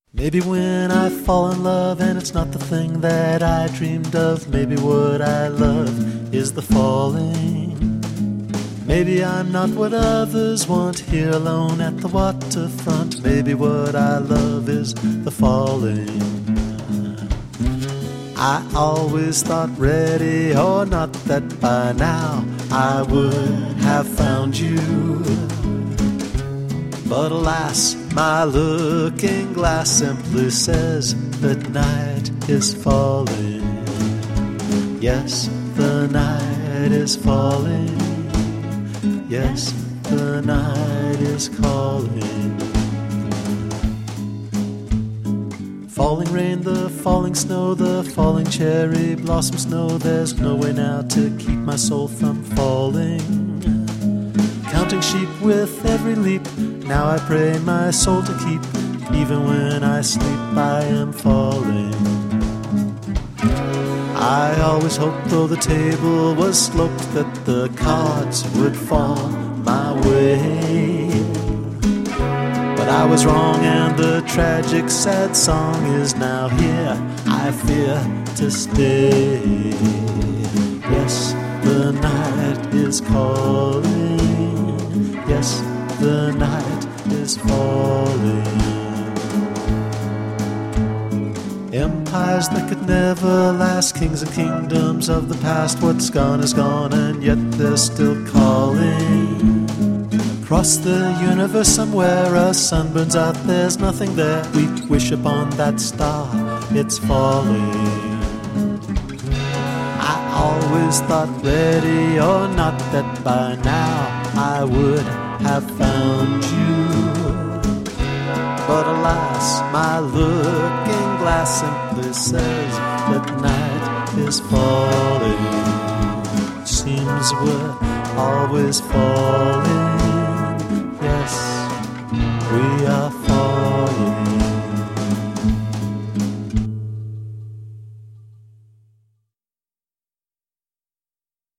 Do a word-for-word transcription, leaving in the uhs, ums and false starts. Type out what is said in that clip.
Maybe when I fall in love and it's not the thing that I dreamed of, maybe what I love is the falling. Maybe I'm not what others want, here alone at the waterfront. Maybe what I love is the falling. I always thought, ready or not, that by now I would have found you. But alas, my looking glass simply says that night is falling. Yes, the night is falling. Yes, the night is calling. Falling rain, the falling snow, the falling cherry blossoms know there's no way now to keep my soul from falling. Counting sheep with every leap, now I pray my soul to keep. Even when I sleep, I am falling. I always hoped, though the table was sloped, that the cards would fall my way. But I was wrong, and the tragic, sad song is now here. I fear to stay. Yes, the night is calling. Yes, the night is falling. Empires that could never last, kings and kingdoms of the past. What's gone is gone, and yet they're still calling. Across the universe somewhere a sun burns out, there's nothing there. We wish upon that star, it's falling. I always thought, ready or not, that by now I would have found you. But alas, my looking glass simply says that night is falling. Seems we're always falling.